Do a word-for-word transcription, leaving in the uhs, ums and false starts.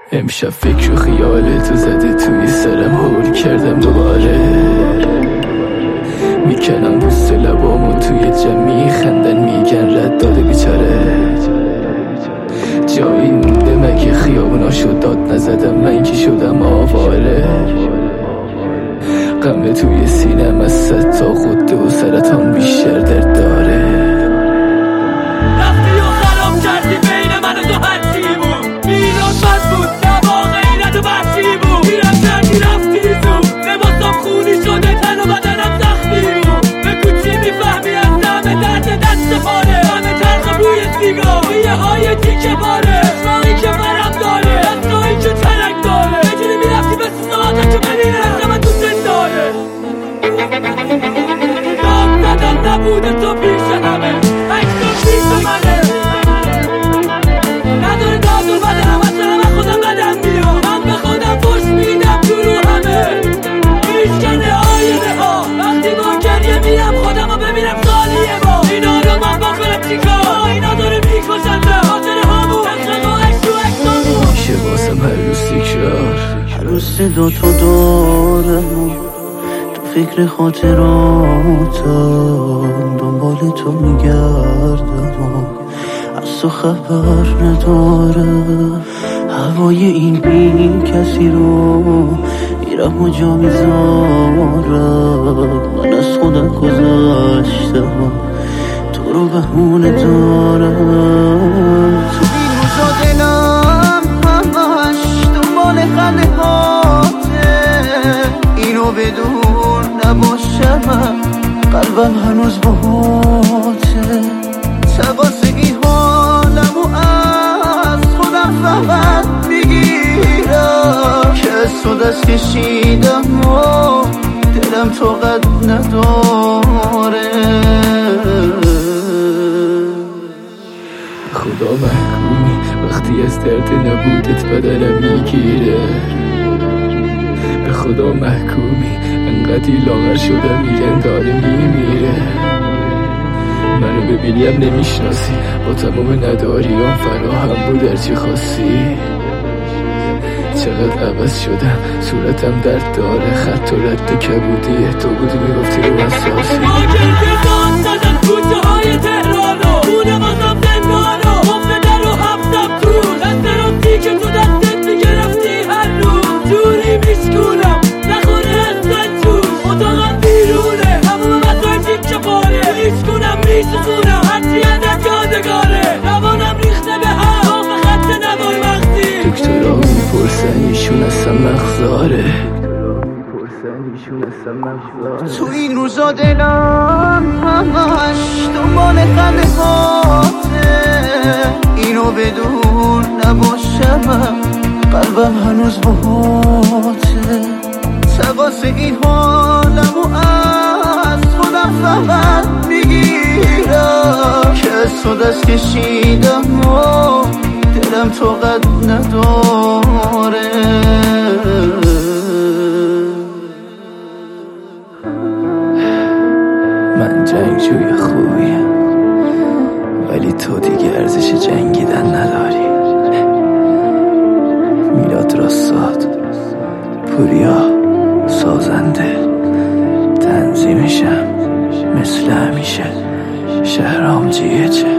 امشب فکر و خیالتو زده توی سرم، هول کردم دوباره. میکنم بوست لبامون توی جمع، میخندن میگن رد داده بیچاره. جایی مونده مگه خیابوناشو داد نزدم، من که شدم آواره. غم توی سینم از صد تا خودده و سرطان بیشتر درد داره. رفتی و خراب کردی بین من و تو هرچی بود، میران بد بود نه واقعیت و وحشی بود. میرم کردی رفتی تو لباسم خونی شده، تن و بدنم زخمی بود. بگو چی میفهمی از دم درد دست پاره، دم تلخ روی سیگار ریه های تیکه باره. اسمایی که برم داره، دستایی که ترک داره. بجونی میرفتی به ساعته که من این رفتم تو زنداره. دام دادم نبوده تو پیش همه، اکتون پیش منه. نداره دادر بدنم اصلا من خودم بدم میام. من به خودم فرش میدم تو رو همه. میشکنه آینه ها وقتی با گریه میرم خودم رو ببینم سالیه با. اینا رو من با کنم چیکار، اینا داره میکشنده خاطر هامون. تخرق و عکس و عکسامون میشه واسم هر روز تکرار، هر روز صدا تو دارم، تو فکر خاطراتم، دنبال تو میگردم، از تو خبر ندارم. هوای این بی کسی رو میرم و جا میذارم. من از خودم گذاشتم، تو رو بهونه دارم. تو این روزا دلم همش دنبال خنده هاته، اینو بدون نباشم قلبم هنوز باهاته. سواسگی حالمو از خودم فقط میگیرم، که از تو دست کشیدم و دلم تو قد نداره. خدا محکومی وقتی از درد نبودت بدنم میگیره. به خدا محکومی انقدی لاغر شدم میگن داره میمیره. منو ببینیم نمیشناسی، با تمام نداریام فراهم بود هرچی خواستی. چقدر عوض شدم صورتم درد داره، خط و رد کبودیه تو بودی میگفتی رو اساسی. ما گردان زدن کوچه های تهرانو، خونه بازم زندانو، مفت در رو هفتم تو دست راستی که تو دستت میگرفتی هر روز. جوری میشکونم نخوره هستن تو اتاقم بیرونه، همون مسای تیکه پاره. میشکونم میشکونم هرچی ازت یادگاره، روانم ریخته به هم آف خط نوار وقتی. دکترها میپرسن ایشون اصلا مغزاره. تو این روزا دلم همش دنبال خنده هاته، اینو بدون نباشم قلبم هنوز باهاته. سواسگی حالمو از خودم فقط میگیرم، که از تو دست کشیدم و دلم تو قد نداره. من جنگجوی خوبیم ولی تو دیگه ارزش جنگیدن نداری. میلاد راستاد، پوریا سازنده، تنظیمشم مثل همیشه شهرام جیهچه.